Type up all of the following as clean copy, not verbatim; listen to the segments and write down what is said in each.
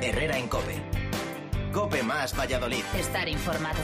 Herrera en COPE. COPE más Valladolid. Estar informado.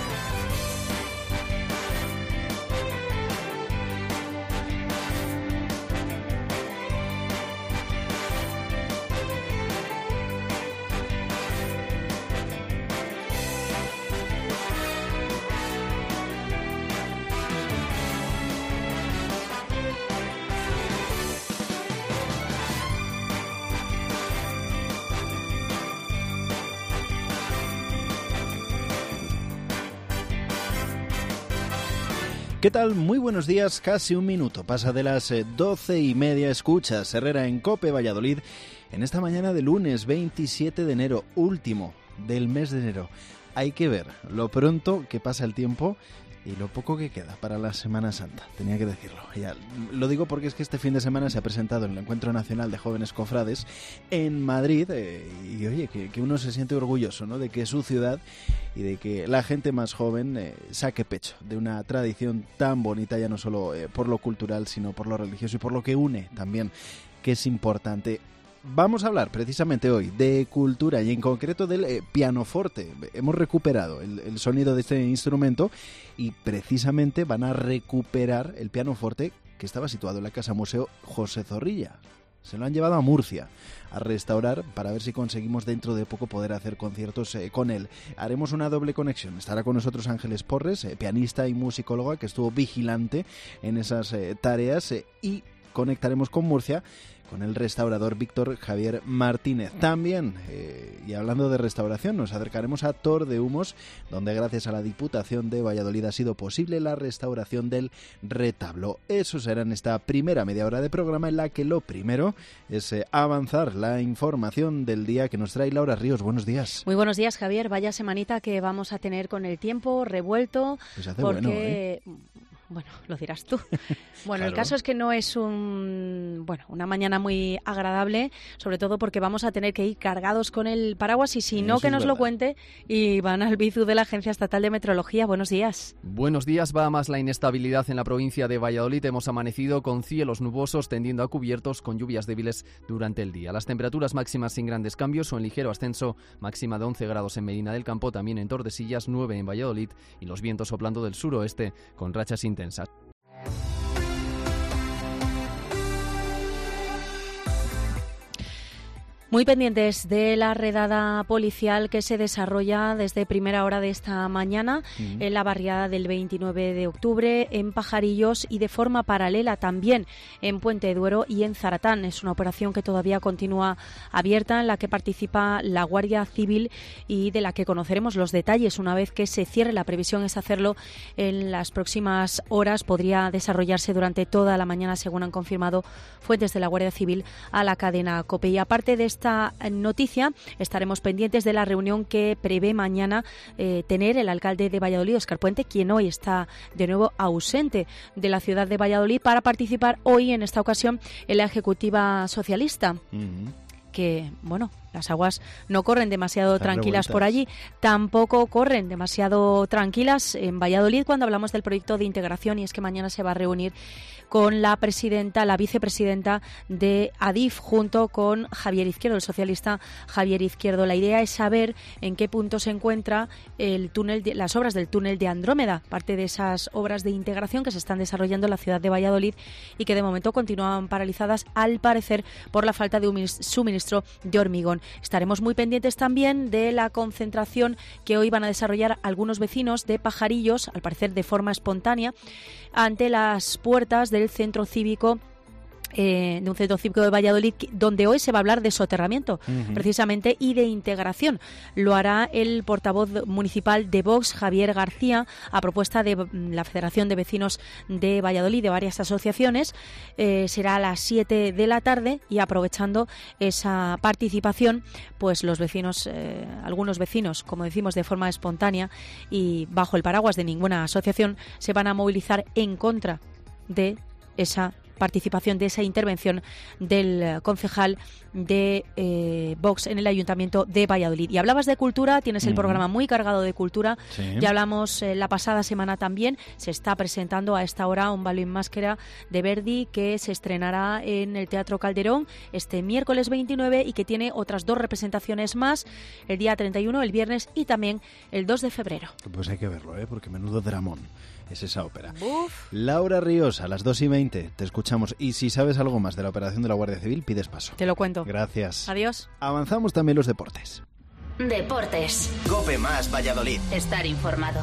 ¿Qué tal? Muy buenos días, casi un minuto. Pasa de las 12:30, escuchas Herrera en COPE Valladolid en esta mañana de lunes 27 de enero, último del mes de enero. Hay que ver lo pronto que pasa el tiempo y lo poco que queda para la Semana Santa, tenía que decirlo. Ya, lo digo porque es que este fin de semana se ha presentado el Encuentro Nacional de Jóvenes Cofrades en Madrid y oye, que uno se siente orgulloso, ¿no?, de que su ciudad y de que la gente más joven saque pecho de una tradición tan bonita, ya no solo por lo cultural, sino por lo religioso y por lo que une también, que es importante. Vamos a hablar precisamente hoy de cultura y en concreto del pianoforte. Hemos recuperado el sonido de este instrumento y precisamente van a recuperar el pianoforte que estaba situado en la Casa Museo José Zorrilla. Se lo han llevado a Murcia a restaurar para ver si conseguimos dentro de poco poder hacer conciertos con él. Haremos una doble conexión. Estará con nosotros Ángeles Porres, pianista y musicóloga que estuvo vigilante en esas tareas y conectaremos con Murcia con el restaurador Víctor Javier Martínez. También, y hablando de restauración, nos acercaremos a Tor de Humos, donde gracias a la Diputación de Valladolid ha sido posible la restauración del retablo. Eso será en esta primera media hora de programa, en la que lo primero es avanzar la información del día que nos trae Laura Ríos. Buenos días. Muy buenos días, Javier. Vaya semanita que vamos a tener con el tiempo revuelto. Pues hace porque... Bueno, lo dirás tú. Bueno, claro. El caso es que no es una mañana muy agradable, sobre todo porque vamos a tener que ir cargados con el paraguas y si no, que nos lo cuente Iván Albizu de la Agencia Estatal de Meteorología. Buenos días. Buenos días. Va a más la inestabilidad en la provincia de Valladolid. Hemos amanecido con cielos nubosos tendiendo a cubiertos con lluvias débiles durante el día. Las temperaturas máximas sin grandes cambios o en ligero ascenso, máxima de 11 grados en Medina del Campo, también en Tordesillas, 9 en Valladolid y los vientos soplando del suroeste con rachas intensas. Muy pendientes de la redada policial que se desarrolla desde primera hora de esta mañana en la barriada del 29 de octubre, en Pajarillos y de forma paralela también en Puente de Duero y en Zaratán. Es una operación que todavía continúa abierta en la que participa la Guardia Civil y de la que conoceremos los detalles una vez que se cierre. La previsión es hacerlo en las próximas horas. Podría desarrollarse durante toda la mañana, según han confirmado fuentes de la Guardia Civil a la cadena COPE. Y aparte de esta noticia, estaremos pendientes de la reunión que prevé mañana tener el alcalde de Valladolid, Óscar Puente, quien hoy está de nuevo ausente de la ciudad de Valladolid, para participar hoy, en esta ocasión, en la ejecutiva socialista. Que, bueno, las aguas no corren demasiado tranquilas por allí, tampoco corren demasiado tranquilas en Valladolid cuando hablamos del proyecto de integración, y es que mañana se va a reunir con la vicepresidenta de Adif, junto con Javier Izquierdo, el socialista Javier Izquierdo. La idea es saber en qué punto se encuentra las obras del túnel de Andrómeda, parte de esas obras de integración que se están desarrollando en la ciudad de Valladolid y que de momento continúan paralizadas, al parecer por la falta de un suministro de hormigón. Estaremos muy pendientes también de la concentración que hoy van a desarrollar algunos vecinos de Pajarillos, al parecer de forma espontánea, ante las puertas del centro cívico de un centro cívico de Valladolid, donde hoy se va a hablar de soterramiento, precisamente, y de integración. Lo hará el portavoz municipal de Vox, Javier García, a propuesta de la Federación de Vecinos de Valladolid, de varias asociaciones. Será a las 7 de la tarde y, aprovechando esa participación, pues los vecinos, algunos vecinos, como decimos, de forma espontánea y bajo el paraguas de ninguna asociación, se van a movilizar en contra de esa participación, de esa intervención del concejal de Vox en el Ayuntamiento de Valladolid. Y hablabas de cultura, tienes el programa muy cargado de cultura. Sí. Ya hablamos la pasada semana también. Se está presentando a esta hora un balón máscara de Verdi que se estrenará en el Teatro Calderón este miércoles 29 y que tiene otras 2 representaciones más, el día 31, el viernes, y también el 2 de febrero. Pues hay que verlo, porque menudo dramón es esa ópera. Uf. Laura Ríos, a las 2:20 te escuchamos. Y si sabes algo más de la operación de la Guardia Civil, pides paso. Te lo cuento. Gracias. Adiós. Avanzamos también los deportes. Deportes. COPE más Valladolid. Estar informado.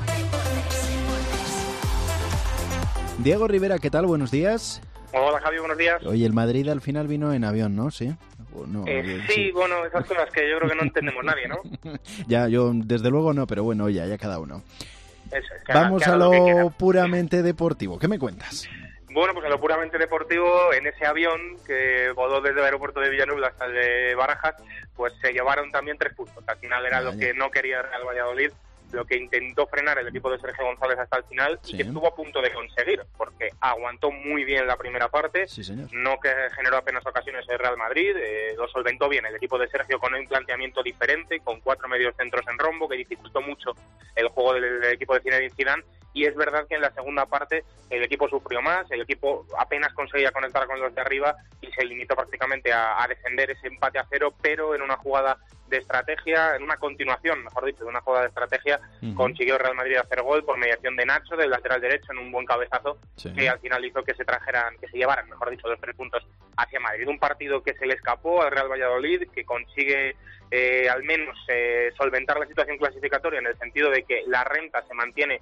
Diego Rivera, ¿qué tal? Buenos días. Hola, Javi, buenos días. Oye, el Madrid al final vino en avión, ¿no? ¿Sí? No, sí, bueno, esas cosas que yo creo que no entendemos nadie, ¿no? Ya, yo desde luego no, pero bueno, ya cada uno. Eso, vamos a lo puramente deportivo. ¿Qué me cuentas? Bueno, pues a lo puramente deportivo, en ese avión que voló desde el aeropuerto de Villanueva hasta el de Barajas, pues se llevaron también 3 puntos. Al final era lo que no quería Real Valladolid, lo que intentó frenar el equipo de Sergio González hasta el final y que estuvo a punto de conseguir, porque aguantó muy bien la primera parte, no que generó apenas ocasiones el Real Madrid, lo solventó bien el equipo de Sergio con un planteamiento diferente, con 4 mediocentros en rombo, que dificultó mucho el juego del equipo de Zinedine Zidane, y es verdad que en la segunda parte el equipo sufrió más, el equipo apenas conseguía conectar con los de arriba y se limitó prácticamente a defender ese empate a 0, pero en una jugada de estrategia, en una continuación, mejor dicho, de una jugada de estrategia, consiguió el Real Madrid hacer gol por mediación de Nacho, del lateral derecho, en un buen cabezazo, que al final hizo que se llevaran, mejor dicho, los 3 puntos hacia Madrid. Un partido que se le escapó al Real Valladolid, que consigue al menos solventar la situación clasificatoria en el sentido de que la renta se mantiene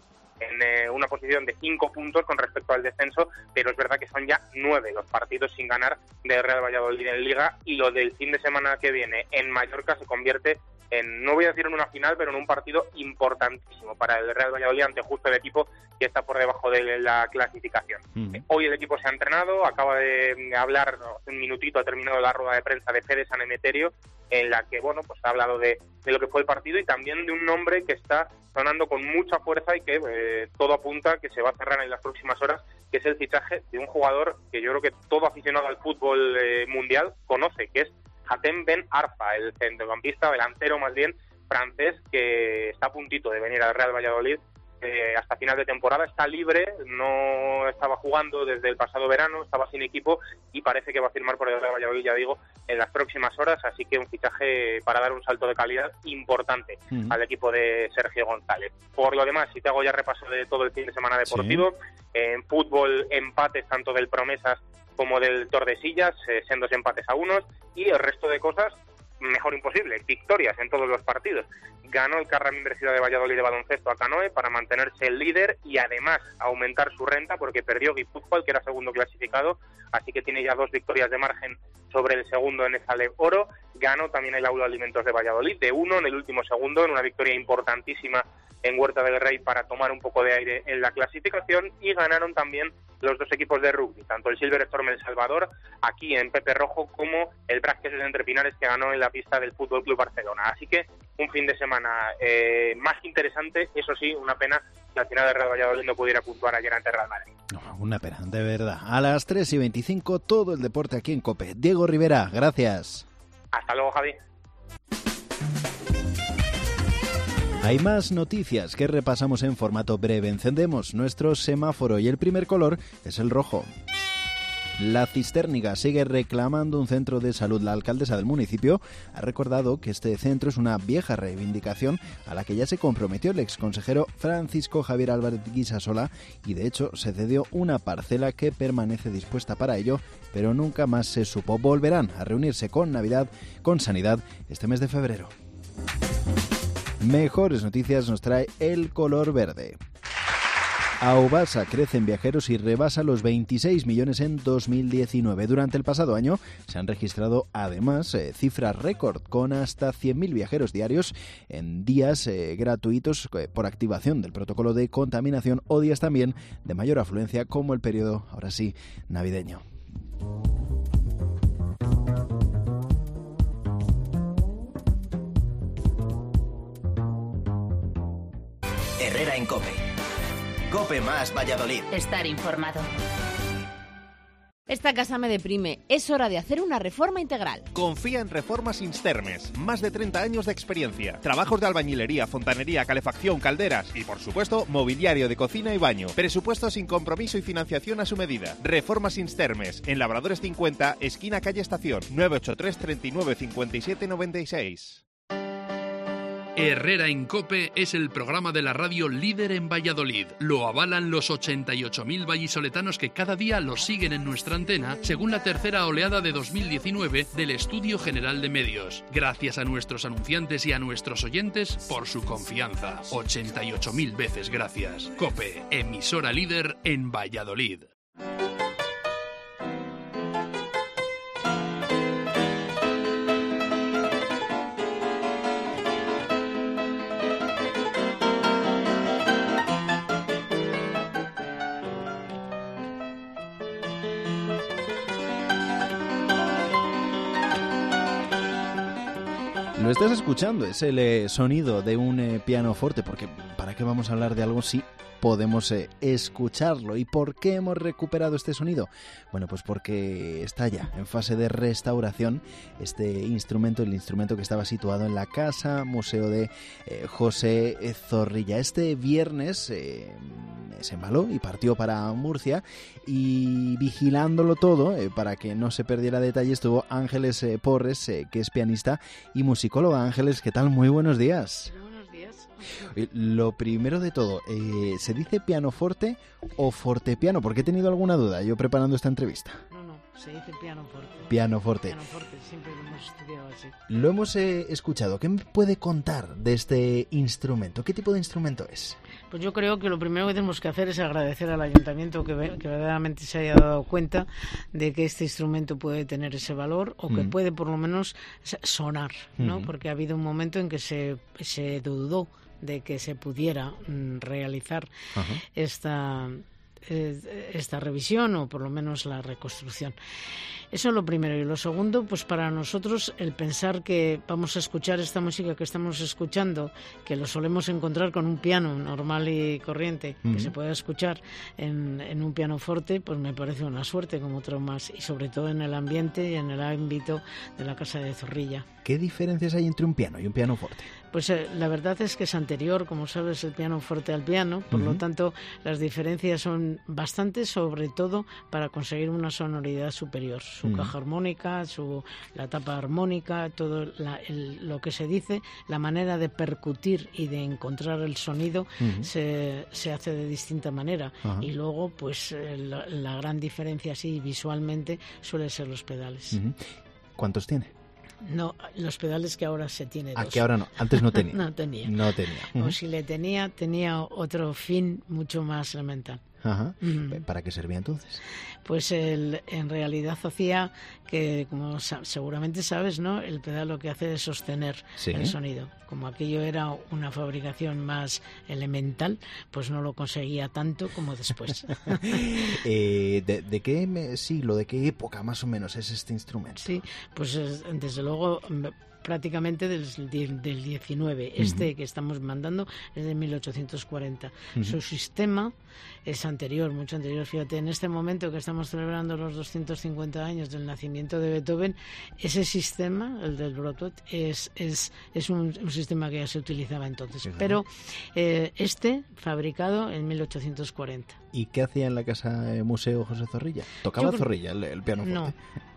en una posición de 5 puntos con respecto al descenso, pero es verdad que son ya 9 los partidos sin ganar del Real Valladolid en Liga, y lo del fin de semana que viene en Mallorca se convierte en, no voy a decir en una final, pero en un partido importantísimo para el Real Valladolid ante justo el equipo que está por debajo de la clasificación. Hoy el equipo se ha entrenado, acaba de hablar, un minutito ha terminado la rueda de prensa de Fede San Emeterio, en la que, bueno, pues ha hablado de lo que fue el partido y también de un nombre que está sonando con mucha fuerza y que todo apunta que se va a cerrar en las próximas horas, que es el fichaje de un jugador que yo creo que todo aficionado al fútbol mundial conoce, que es Hatem Ben Arfa, el centrocampista, delantero más bien, francés, que está a puntito de venir al Real Valladolid hasta final de temporada. Está libre, no estaba jugando desde el pasado verano, estaba sin equipo y parece que va a firmar por el Real Valladolid, ya digo, en las próximas horas, así que un fichaje para dar un salto de calidad importante al equipo de Sergio González. Por lo demás, si te hago ya repaso de todo el fin de semana deportivo, en fútbol empates tanto del Promesas como del Tordesillas, sendos empates a 1, y el resto de cosas mejor imposible, victorias en todos los partidos. Ganó el Carram Universidad de Valladolid de baloncesto a Canoe para mantenerse el líder y además aumentar su renta, porque perdió Guipúzcoa, que era segundo clasificado, así que tiene ya 2 victorias de margen sobre el segundo en esa Oro. Ganó también el Aula Alimentos de Valladolid de 1 en el último segundo, en una victoria importantísima en Huerta del Rey para tomar un poco de aire en la clasificación, y ganaron también los 2 equipos de rugby, tanto el Silver Storm El Salvador, aquí en Pepe Rojo, como el Brasques de Entre Pinares, que ganó en la pista del Fútbol Club Barcelona. Así que un fin de semana más interesante, eso sí, una pena que al final el Real Valladolid no pudiera puntuar ayer ante Real Madrid. Una pena, de verdad. A las 3:25 todo el deporte aquí en COPE. Diego Rivera, gracias. Hasta luego, Javi. Hay más noticias que repasamos en formato breve. Encendemos nuestro semáforo y el primer color es el rojo. La Cistérniga sigue reclamando un centro de salud. La alcaldesa del municipio ha recordado que este centro es una vieja reivindicación a la que ya se comprometió el exconsejero Francisco Javier Álvarez Guisasola, y de hecho se cedió una parcela que permanece dispuesta para ello, pero nunca más se supo. Volverán a reunirse con Sanidad este mes de febrero. Mejores noticias nos trae el color verde. Aubasa crece en viajeros y rebasa los 26 millones en 2019. Durante el pasado año se han registrado además cifras récord, con hasta 100.000 viajeros diarios en días gratuitos por activación del protocolo de contaminación, o días también de mayor afluencia como el periodo, ahora sí, navideño. Herrera en COPE. COPE más Valladolid. Estar informado. Esta casa me deprime. Es hora de hacer una reforma integral. Confía en Reformas Instermes. Más de 30 años de experiencia. Trabajos de albañilería, fontanería, calefacción, calderas y, por supuesto, mobiliario de cocina y baño. Presupuesto sin compromiso y financiación a su medida. Reformas Instermes. En Labradores 50, esquina calle Estación. 983 39 57 96. Herrera en COPE es el programa de la radio líder en Valladolid. Lo avalan los 88.000 vallisoletanos que cada día lo siguen en nuestra antena, según la tercera oleada de 2019 del Estudio General de Medios. Gracias a nuestros anunciantes y a nuestros oyentes por su confianza. 88.000 veces gracias. COPE, emisora líder en Valladolid. Lo estás escuchando, es el sonido de un pianoforte, porque ¿para qué vamos a hablar de algo si podemos escucharlo? ¿Y por qué hemos recuperado este sonido? Bueno, pues porque está ya en fase de restauración este instrumento, el instrumento que estaba situado en la Casa Museo de José Zorrilla. Este viernes se embaló y partió para Murcia, y vigilándolo todo, para que no se perdiera detalle, estuvo Ángeles Porres, que es pianista y musicóloga. Ángeles, ¿qué tal? Muy buenos días. Lo primero de todo, ¿se dice pianoforte o fortepiano? Porque he tenido alguna duda yo preparando esta entrevista. No, se dice pianoforte. Pianoforte. Pianoforte, siempre lo hemos estudiado así. Lo hemos escuchado. ¿Qué me puede contar de este instrumento? ¿Qué tipo de instrumento es? Pues yo creo que lo primero que tenemos que hacer es agradecer al ayuntamiento que verdaderamente se haya dado cuenta de que este instrumento puede tener ese valor, o que puede por lo menos sonar, ¿no? Porque ha habido un momento en que se dudó de que se pudiera realizar esta revisión, o por lo menos la reconstrucción. Eso es lo primero. Y lo segundo, pues para nosotros el pensar que vamos a escuchar esta música que estamos escuchando, que lo solemos encontrar con un piano normal y corriente, que se pueda escuchar en un pianoforte, pues me parece una suerte como otro más, y sobre todo en el ambiente y en el ámbito de la Casa de Zorrilla. ¿Qué diferencias hay entre un piano y un pianoforte? Pues la verdad es que es anterior, como sabes, el pianoforte al piano, por lo tanto las diferencias son bastantes, sobre todo para conseguir una sonoridad superior. Su caja armónica, la tapa armónica, todo lo que se dice, la manera de percutir y de encontrar el sonido se hace de distinta manera. Y luego, pues la gran diferencia así visualmente suele ser los pedales. ¿Cuántos tiene? No, los pedales que ahora se tiene dos. Que ahora no, antes no tenía. No tenía. O si le tenía otro fin mucho más elemental. ¿Para qué servía entonces? Pues en realidad hacía que, como seguramente sabes, ¿no? El pedal lo que hace es sostener el sonido. Como aquello era una fabricación más elemental, pues no lo conseguía tanto como después. ¿De qué siglo, de qué época más o menos es este instrumento? Sí, pues desde luego prácticamente del 19. Este que estamos mandando es de 1840. Su sistema es anterior, mucho anterior. Fíjate, en este momento que estamos celebrando los 250 años del nacimiento de Beethoven, ese sistema, el del Broadwood, es un sistema que ya se utilizaba entonces. Pero fabricado en 1840. ¿Y qué hacía en la Casa Museo José Zorrilla? ¿Tocaba Zorrilla el pianoforte? No.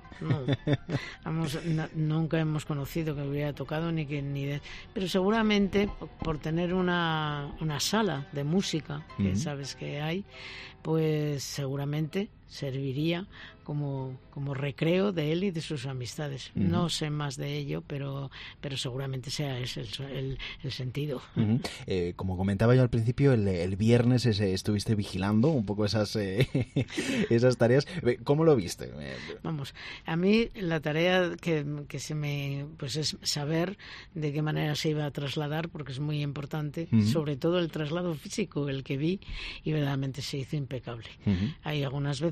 Nunca hemos conocido que hubiera tocado pero seguramente por tener una sala de música que sabes que hay, pues seguramente serviría como recreo de él y de sus amistades. No sé más de ello, pero seguramente sea ese el sentido. Como comentaba yo al principio, el viernes estuviste vigilando un poco esas tareas. ¿Cómo lo viste? Vamos, a mí la tarea que se me pues es saber de qué manera se iba a trasladar, porque es muy importante, sobre todo el traslado físico, el que vi, y verdaderamente se hizo impecable. Hay algunas veces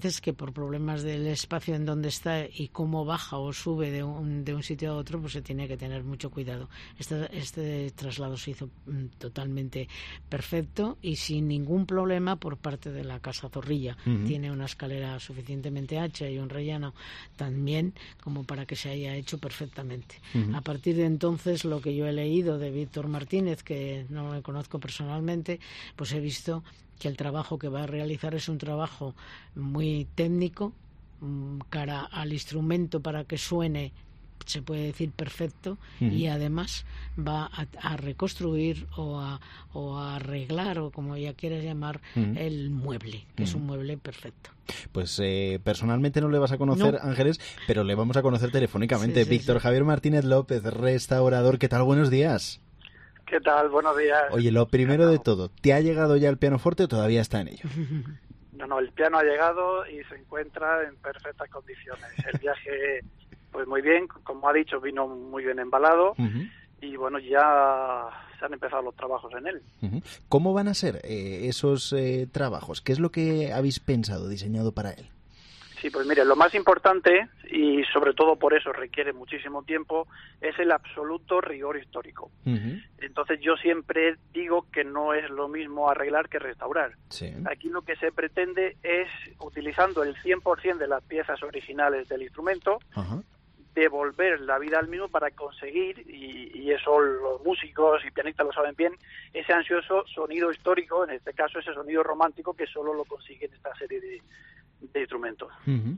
veces que por problemas del espacio en donde está y cómo baja o sube de un sitio a otro, pues se tiene que tener mucho cuidado. Este traslado se hizo totalmente perfecto y sin ningún problema por parte de la Casa Zorrilla. Tiene una escalera suficientemente ancha y un rellano también como para que se haya hecho perfectamente. A partir de entonces, lo que yo he leído de Víctor Martínez, que no lo conozco personalmente, pues he visto que el trabajo que va a realizar es un trabajo muy técnico, cara al instrumento para que suene, se puede decir, perfecto, y además va a reconstruir o a arreglar, o como ya quieras llamar, el mueble, que es un mueble perfecto. Pues personalmente no le vas a conocer, no, Ángeles, pero le vamos a conocer telefónicamente. Víctor Javier Martínez López, restaurador, ¿qué tal? Buenos días. ¿Qué tal? Buenos días. Oye, lo primero de todo, ¿te ha llegado ya el pianoforte o todavía está en ello? No, el piano ha llegado y se encuentra en perfectas condiciones. El viaje, pues muy bien, como ha dicho, vino muy bien embalado y bueno, ya se han empezado los trabajos en él. ¿Cómo van a ser esos trabajos? ¿Qué es lo que habéis pensado, diseñado para él? Sí, pues mire, lo más importante, y sobre todo por eso requiere muchísimo tiempo, es el absoluto rigor histórico. Entonces yo siempre digo que no es lo mismo arreglar que restaurar. Sí. Aquí lo que se pretende es, utilizando el 100% de las piezas originales del instrumento, devolver la vida al mismo para conseguir, y eso los músicos y pianistas lo saben bien, ese ansioso sonido histórico, en este caso ese sonido romántico que solo lo consigue esta serie de instrumentos.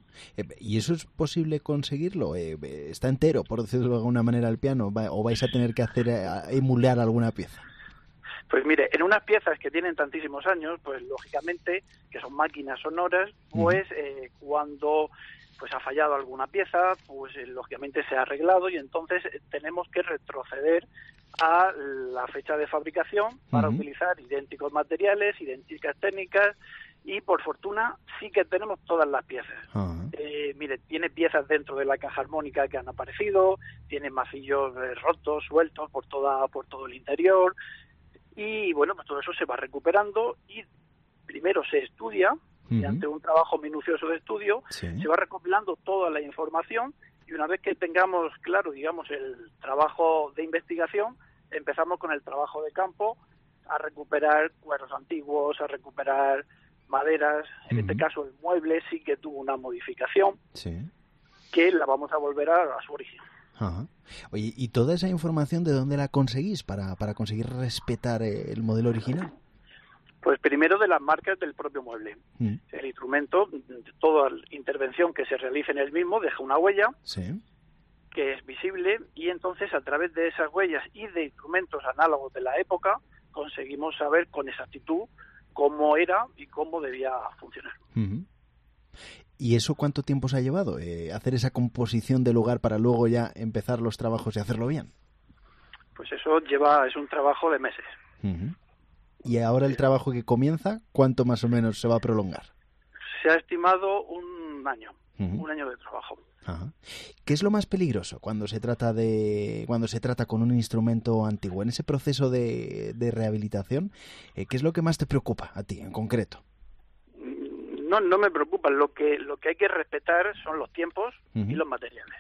¿Y eso es posible conseguirlo? ¿Está entero, por decirlo de alguna manera, el piano? ¿O vais a tener que hacer emular alguna pieza? Pues mire, en unas piezas que tienen tantísimos años, pues lógicamente, que son máquinas sonoras, pues cuando pues ha fallado alguna pieza, pues lógicamente se ha arreglado y entonces tenemos que retroceder a la fecha de fabricación para utilizar idénticos materiales, idénticas técnicas, y por fortuna sí que tenemos todas las piezas. Mire, tiene piezas dentro de la caja armónica que han aparecido, tiene masillos rotos, sueltos por todo el interior, y bueno, pues todo eso se va recuperando y primero se estudia, mediante un trabajo minucioso de estudio, se va recopilando toda la información, y una vez que tengamos claro, digamos, el trabajo de investigación, empezamos con el trabajo de campo, a recuperar cueros antiguos, a recuperar maderas. En este caso el mueble sí que tuvo una modificación que la vamos a volver a su origen. Oye, ¿y toda esa información de dónde la conseguís para conseguir respetar el modelo original? Pues primero de las marcas del propio mueble. El instrumento, toda intervención que se realice en el mismo deja una huella que es visible, y entonces a través de esas huellas y de instrumentos análogos de la época conseguimos saber con exactitud cómo era y cómo debía funcionar. ¿Y eso cuánto tiempo se ha llevado? ¿Hacer esa composición de lugar para luego ya empezar los trabajos y hacerlo bien? Pues eso es un trabajo de meses. ¿Y ahora el trabajo que comienza, cuánto más o menos se va a prolongar? Se ha estimado un año de trabajo. ¿Qué es lo más peligroso cuando se trata con un instrumento antiguo? En ese proceso de rehabilitación, ¿qué es lo que más te preocupa a ti en concreto? No me preocupa. Lo que hay que respetar son los tiempos y los materiales.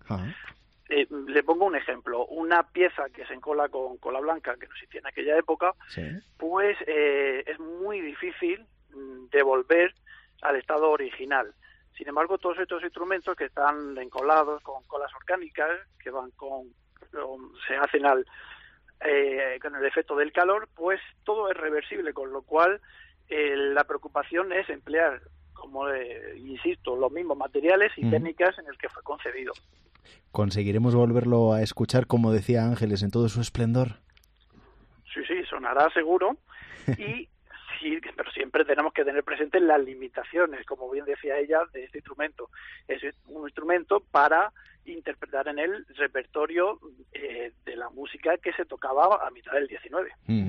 Le pongo un ejemplo. Una pieza que se encola con cola blanca, que no existía en aquella época, pues es muy difícil devolver al estado original. Sin embargo, todos estos instrumentos que están encolados con colas orgánicas, que van se hacen con el efecto del calor, pues todo es reversible, con lo cual la preocupación es emplear, como insisto, los mismos materiales y técnicas en el que fue concebido. ¿Conseguiremos volverlo a escuchar, como decía Ángeles, en todo su esplendor? Sí, sonará seguro, y sí, pero siempre tenemos que tener presentes las limitaciones, como bien decía ella, de este instrumento. Es un instrumento para interpretar en el repertorio de la música que se tocaba a mitad del 19.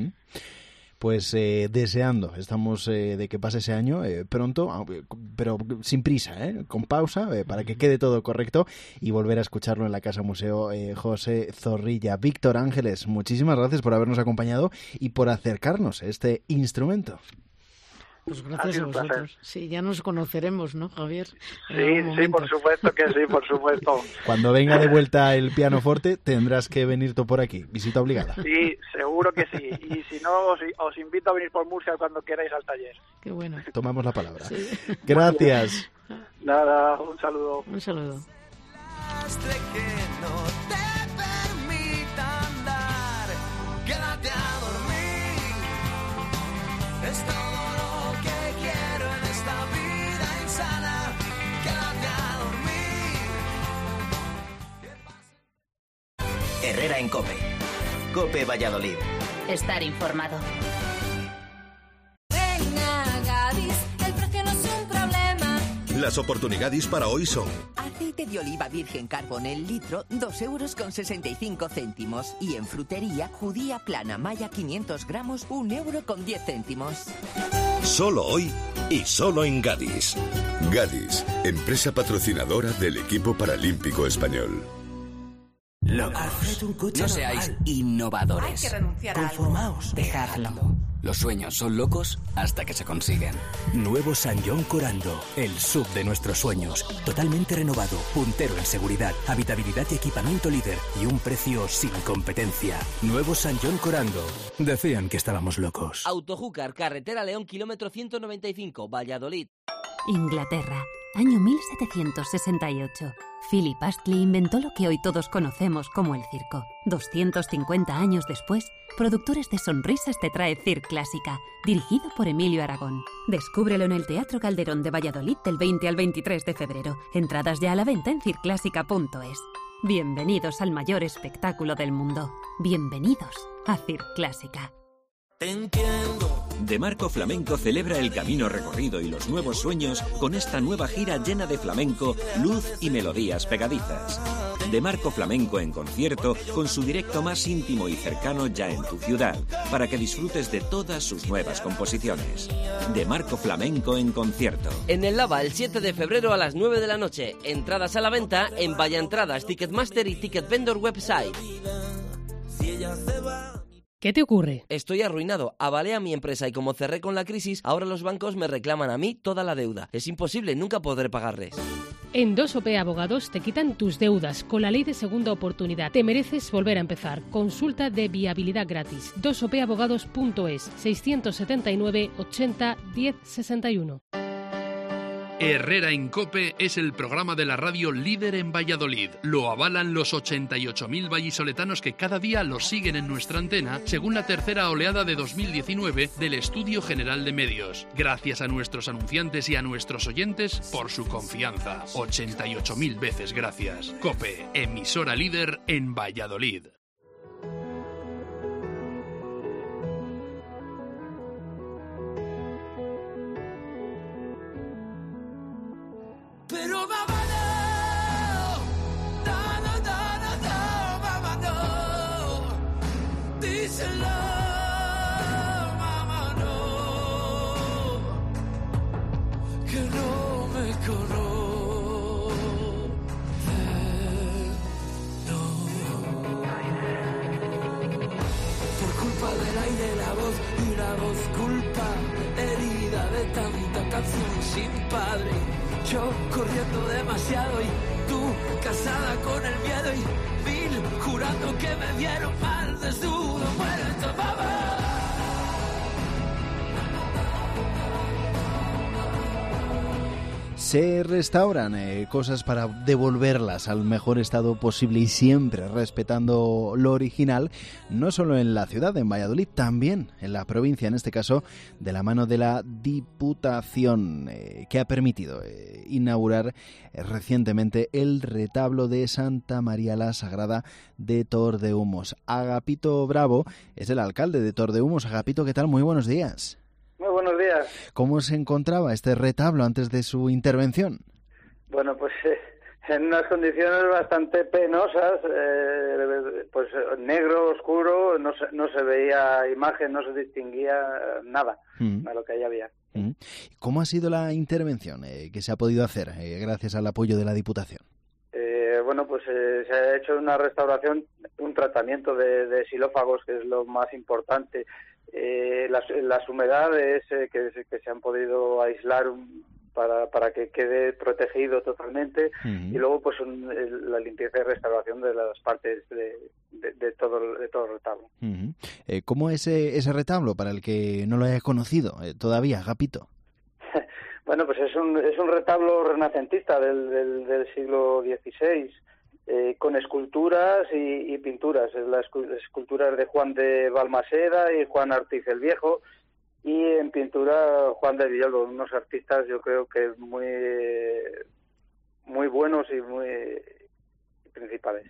Pues deseando, estamos de que pase ese año pronto, pero sin prisa, con pausa, para que quede todo correcto y volver a escucharlo en la Casa Museo José Zorrilla. Víctor, Ángeles, muchísimas gracias por habernos acompañado y por acercarnos a este instrumento. Pues gracias a vosotros. Sí, ya nos conoceremos, ¿no, Javier? Sí, por supuesto que sí, por supuesto. Cuando venga de vuelta el pianoforte, tendrás que venir tú por aquí, visita obligada. Sí, seguro que sí. Y si no, os invito a venir por Murcia cuando queráis al taller. Qué bueno. Tomamos la palabra. Sí. Gracias. Nada, un saludo. Un saludo. Que no te permita andar, quédate a dormir. Es todo lo que quiero en esta vida insana. Quédate a dormir. Herrera en COPE. COPE Valladolid. Estar informado. Las oportunidades para hoy son: aceite de oliva virgen carbón el litro, 2,65 €. Y en frutería, judía plana malla 500 gramos, 1,10 €. Solo hoy y solo en Gadis. Gadis, empresa patrocinadora del equipo paralímpico español. Locos. No seáis innovadores. Hay que renunciar a algo. Conformaos. Dejadlo. Los sueños son locos hasta que se consiguen. Nuevo Sanyong Corando, el SUV de nuestros sueños. Totalmente renovado, puntero en seguridad, habitabilidad y equipamiento líder y un precio sin competencia. Nuevo Sanyong Corando. Decían que estábamos locos. Autojúcar, carretera León, kilómetro 195, Valladolid. Inglaterra, año 1768. Philip Astley inventó lo que hoy todos conocemos como el circo. 250 años después, Productores de Sonrisas te trae Circ Clásica, dirigido por Emilio Aragón. Descúbrelo en el Teatro Calderón de Valladolid del 20 al 23 de febrero. Entradas ya a la venta en circlásica.es. Bienvenidos al mayor espectáculo del mundo. Bienvenidos a Circ Clásica. Te entiendo. De Marco Flamenco celebra el camino recorrido y los nuevos sueños con esta nueva gira llena de flamenco, luz y melodías pegadizas. De Marco Flamenco en concierto con su directo más íntimo y cercano ya en tu ciudad, para que disfrutes de todas sus nuevas composiciones. De Marco Flamenco en concierto. En el Lava, el 7 de febrero a las 9 de la noche. Entradas a la venta en Vaya Entradas, Ticketmaster y Ticket Vendor website. ¿Qué te ocurre? Estoy arruinado, avalé a mi empresa y como cerré con la crisis, ahora los bancos me reclaman a mí toda la deuda. Es imposible, nunca podré pagarles. En 2OP Abogados te quitan tus deudas con la ley de segunda oportunidad. Te mereces volver a empezar. Consulta de viabilidad gratis. 2opabogados.es 679 80 10 61. Herrera en COPE es el programa de la radio líder en Valladolid. Lo avalan los 88.000 vallisoletanos que cada día lo siguen en nuestra antena, según la tercera oleada de 2019 del Estudio General de Medios. Gracias a nuestros anunciantes y a nuestros oyentes por su confianza. 88.000 veces gracias. COPE, emisora líder en Valladolid. Pero mamá no, díselo, mamá no, que no me conoce, no. Por culpa del aire, la voz y la voz culpa, herida de tanta canción sin padre. Yo corriendo demasiado y tú casada con el miedo y mil jurando que me vieron mal desnudo, muerto, mamá. Se restauran cosas para devolverlas al mejor estado posible y siempre respetando lo original, no solo en la ciudad, en Valladolid, también en la provincia, en este caso de la mano de la Diputación, que ha permitido inaugurar recientemente el retablo de Santa María la Sagrada de Tordehumos. Agapito Bravo es el alcalde de Tordehumos. Agapito, ¿qué tal? Muy buenos días. Muy buenos días. ¿Cómo se encontraba este retablo antes de su intervención? Bueno, pues en unas condiciones bastante penosas, pues negro, oscuro, no se veía imagen, no se distinguía nada de lo que allá había. ¿Cómo ha sido la intervención que se ha podido hacer gracias al apoyo de la Diputación? Bueno, pues se ha hecho una restauración, un tratamiento de xilófagos, que es lo más importante, las humedades que se han podido aislar para que quede protegido totalmente, y luego pues la limpieza y restauración de las partes de todo el retablo. ¿Cómo es ese retablo para el que no lo haya conocido todavía, Agapito? Bueno, pues es un retablo renacentista del siglo XVI, con esculturas y pinturas. Las esculturas de Juan de Balmaseda y Juan Ortiz el Viejo, y en pintura Juan de Villalba, unos artistas yo creo que muy buenos y muy principales.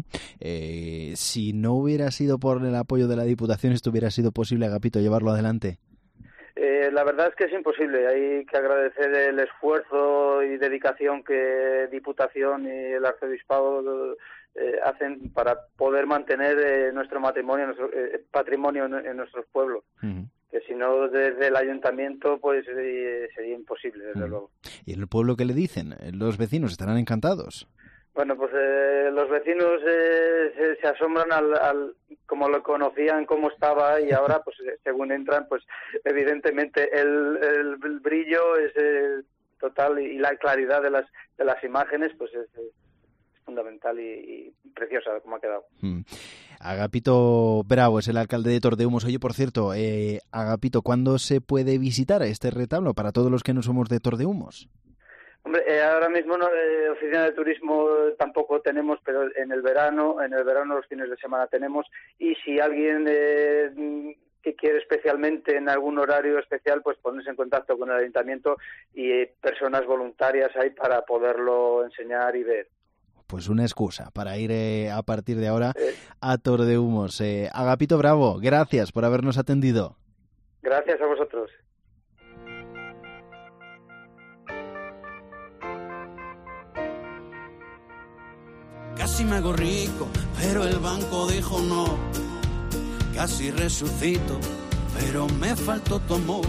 Si no hubiera sido por el apoyo de la Diputación, ¿esto hubiera sido posible, Agapito, llevarlo adelante? La verdad es que es imposible. Hay que agradecer el esfuerzo y dedicación que Diputación y el Arzobispado hacen para poder mantener nuestro patrimonio en nuestros pueblos. Que si no, desde el ayuntamiento, pues sería imposible, desde luego. ¿Y en el pueblo qué le dicen? ¿Los vecinos estarán encantados? Bueno, pues los vecinos se asombran al como lo conocían, cómo estaba, y ahora, pues según entran, pues evidentemente el brillo es total, y la claridad de las imágenes, pues es fundamental y preciosa como ha quedado. Agapito Bravo es el alcalde de Tordehumos. Oye, por cierto, Agapito, ¿cuándo se puede visitar este retablo para todos los que no somos de Tordehumos? Hombre, ahora mismo oficina de turismo tampoco tenemos, pero en el verano los fines de semana tenemos, y si alguien que quiere especialmente en algún horario especial, pues ponerse en contacto con el ayuntamiento, y personas voluntarias hay para poderlo enseñar y ver. Pues una excusa para ir a partir de ahora a Tordehumos. Agapito Bravo, gracias por habernos atendido. Gracias a vosotros. Casi me hago rico, pero el banco dijo no. Casi resucito, pero me faltó tu amor.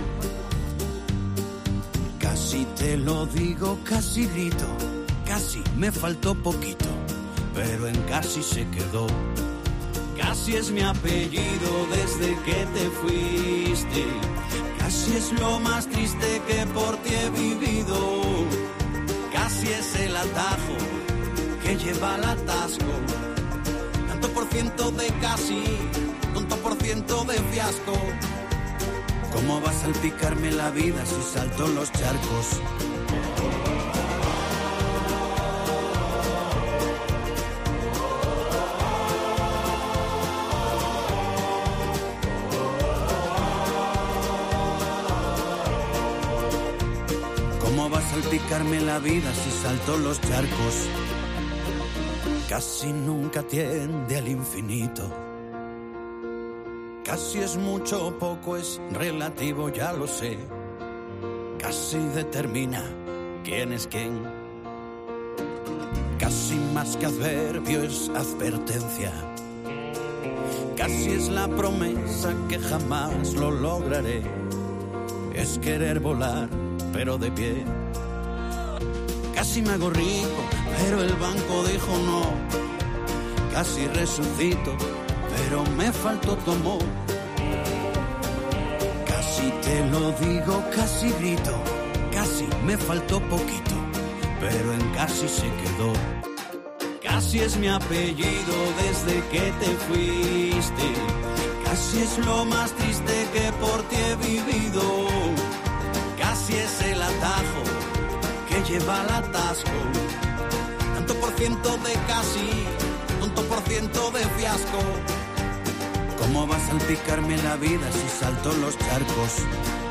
Casi te lo digo, casi grito. Casi me faltó poquito, pero en casi se quedó. Casi es mi apellido desde que te fuiste. Casi es lo más triste que por ti he vivido. Casi es el atajo que lleva al atasco. Tanto por ciento de casi, tanto por ciento de fiasco. ¿Cómo va a salpicarme la vida si salto los charcos? ¿Cómo va a salpicarme la vida si salto los charcos? Casi nunca tiende al infinito. Casi es mucho o poco, es relativo, ya lo sé. Casi determina quién es quién. Casi más que adverbio es advertencia. Casi es la promesa que jamás lo lograré. Es querer volar, pero de pie. Casi me hago rico, pero el banco dijo no. Casi resucito, pero me faltó tu amor. Casi te lo digo, casi grito. Casi me faltó poquito, pero en casi se quedó. Casi es mi apellido desde que te fuiste. Casi es lo más triste que por ti he vivido. Casi es el atajo que lleva al atasco. Tanto por ciento de casi, tanto por ciento de fiasco. ¿Cómo va a salpicarme la vida si salto los charcos?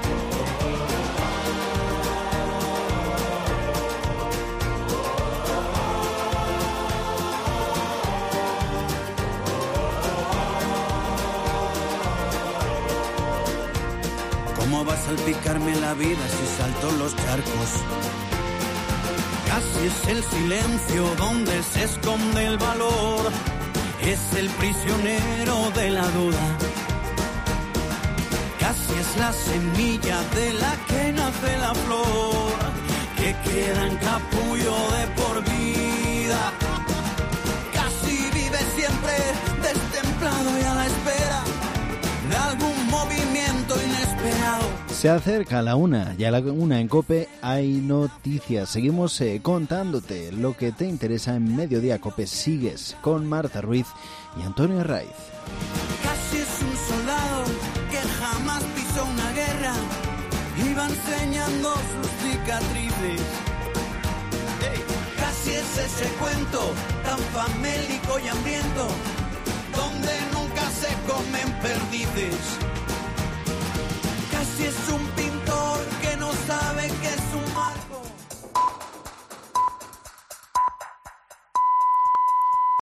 ¿Cómo va a salpicarme la vida si salto los charcos? Casi es el silencio donde se esconde el valor. Es el prisionero de la duda. Casi es la semilla de la que nace la flor, que queda en capullo de por vida. Casi vive siempre destemplado y a la espera de algún movimiento Se acerca la 1 y a la 1 en COPE hay noticias. Seguimos contándote lo que te interesa en Mediodía COPE. Sigues con Marta Ruiz y Antonio Raiz. Casi es un soldado que jamás pisó una guerra y va enseñando sus cicatrices. Casi es ese cuento tan famélico y hambriento donde nunca se comen perdices. Casi es un